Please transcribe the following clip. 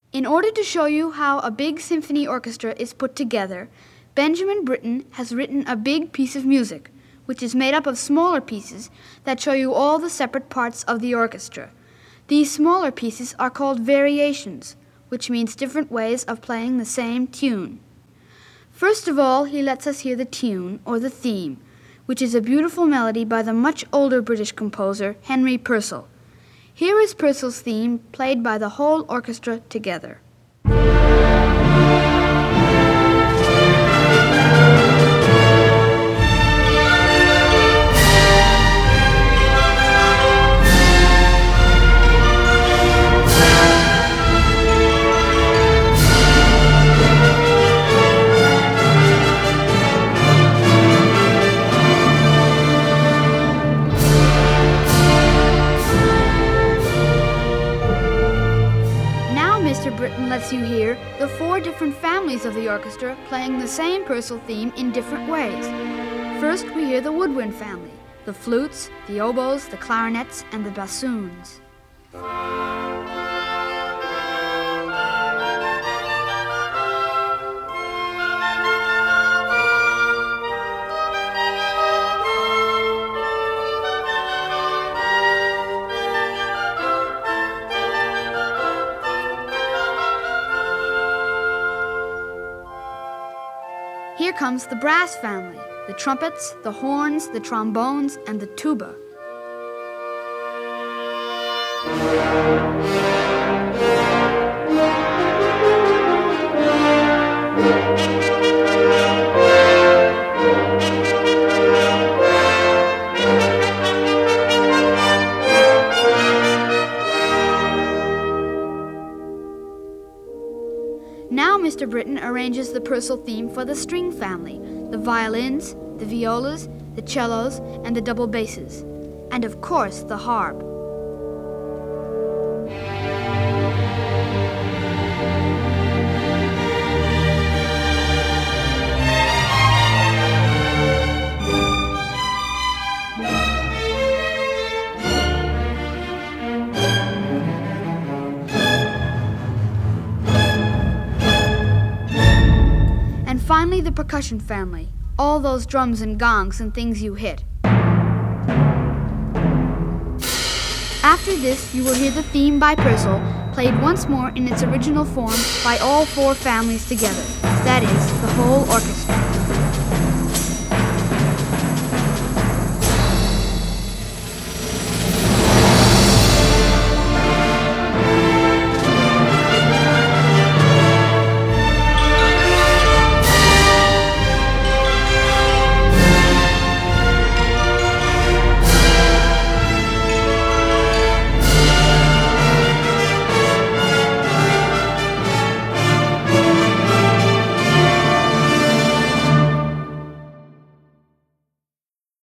In order to show you how a big symphony orchestra is put together, Benjamin Britten has written a big piece of music, which is made up of smaller pieces that show you all the separate parts of the orchestra. These smaller pieces are called variations, which means different ways of playing the same tune. First of all, he lets us hear the tune, or the theme, which is a beautiful melody by the much older British composer Henry Purcell. Here is Purcell's theme, played by the whole orchestra together. Mr. Britten lets you hear the 4 different families of the orchestra playing the same Purcell theme in different ways. First, we hear the woodwind family, the flutes, the oboes, the clarinets, and the bassoons. Here comes the brass family, the trumpets, the horns, the trombones, and the tuba. Now Mr. Britten arranges the Purcell theme for the string family, the violins, the violas, the cellos, and the double basses, and of course the harp. And finally, the percussion family, all those drums and gongs and things you hit. After this, you will hear the theme by Purcell played once more in its original form by all 4 families together, that is, the whole orchestra.